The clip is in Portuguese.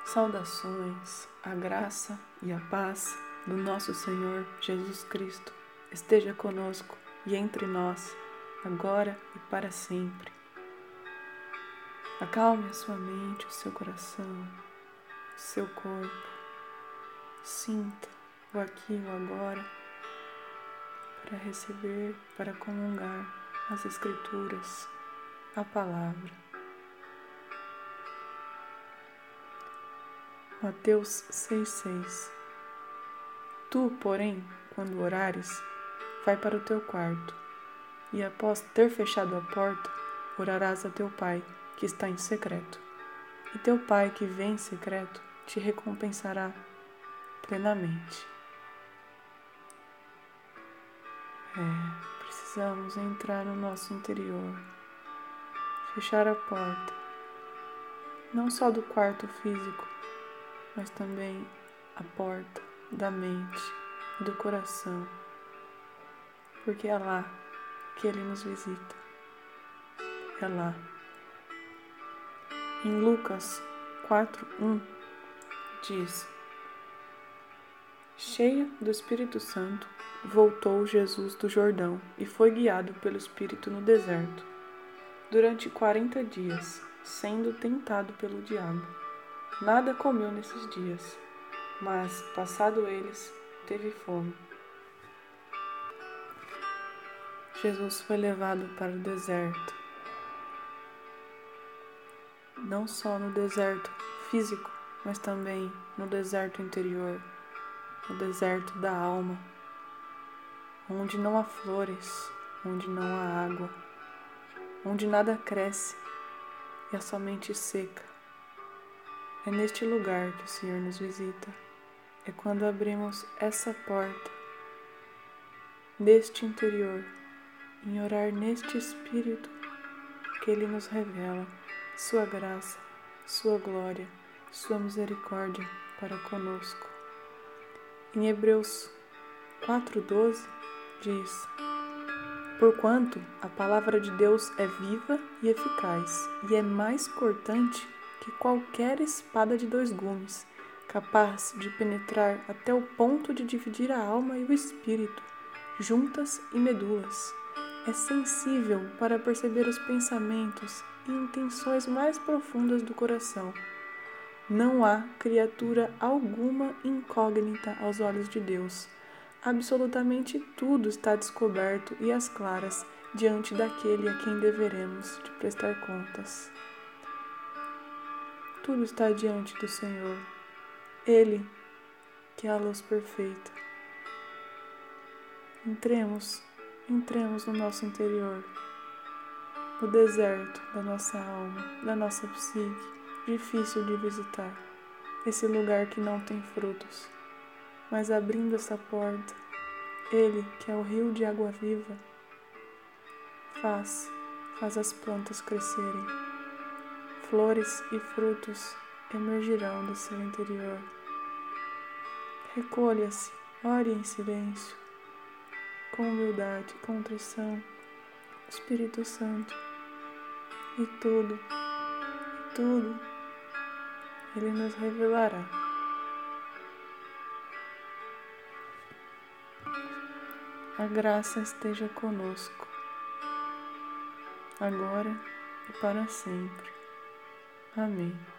Saudações, a graça e a paz do nosso Senhor Jesus Cristo esteja conosco e entre nós, agora e para sempre. Acalme a sua mente, o seu coração, o seu corpo. Sinta o aqui e o agora para receber, para comungar as Escrituras, a Palavra. Mateus 6,6. Tu, porém, quando orares, vai para o teu quarto, e após ter fechado a porta, orarás a teu Pai, que está em secreto. E teu Pai, que vem em secreto, te recompensará plenamente. Precisamos entrar no nosso interior, fechar a porta, não só do quarto físico, mas também a porta da mente, do coração, porque é lá que Ele nos visita. É lá. Em Lucas 4:1 diz: Cheio do Espírito Santo, voltou Jesus do Jordão e foi guiado pelo Espírito no deserto, durante 40 dias, sendo tentado pelo diabo. Nada comeu nesses dias, mas, passado eles, teve fome. Jesus foi levado para o deserto, não só no deserto físico, mas também no deserto interior, no deserto da alma, onde não há flores, onde não há água, onde nada cresce e é somente seca. É neste lugar que o Senhor nos visita. É quando abrimos essa porta deste interior, em orar neste Espírito, que Ele nos revela Sua graça, Sua glória, Sua misericórdia para conosco. Em Hebreus 4:12 diz: Porquanto a palavra de Deus é viva e eficaz, e é mais cortante que qualquer espada de 2 gumes, capaz de penetrar até o ponto de dividir a alma e o espírito, juntas e medulas. É sensível para perceber os pensamentos e intenções mais profundas do coração. Não há criatura alguma incógnita aos olhos de Deus. Absolutamente tudo está descoberto e às claras diante daquele a quem deveremos de prestar contas. Tudo está diante do Senhor. Ele, que é a luz perfeita. Entremos no nosso interior, no deserto da nossa alma, da nossa psique, difícil de visitar, esse lugar que não tem frutos. Mas abrindo essa porta, Ele, que é o rio de água viva, faz as plantas crescerem. Flores e frutos emergirão do seu interior. Recolha-se, ore em silêncio, com humildade, contrição, Espírito Santo, e tudo, Ele nos revelará. A graça esteja conosco, agora e para sempre. Amém.